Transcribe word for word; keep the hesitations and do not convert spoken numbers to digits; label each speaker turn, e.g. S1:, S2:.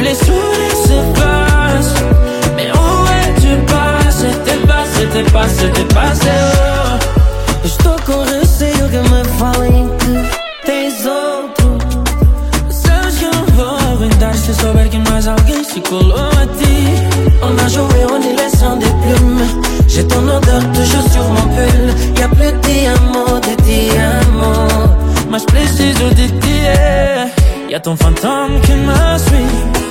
S1: les sourires s'effacent. Mais où es-tu passé? T'es passé, t'es passé, t'es passé, oh.
S2: Estou com receio que me falem que tens outro.
S1: Sabes que eu não vou aguentar se souber que mais alguém se colou a ti.
S2: On a joué en y laissant des plumes. J'ai ton odeur toujours sur mon pull. Y'a plus de diamants, de diamants.
S1: Mas preciso de ti, é. Y'a ton fantôme qui me suit.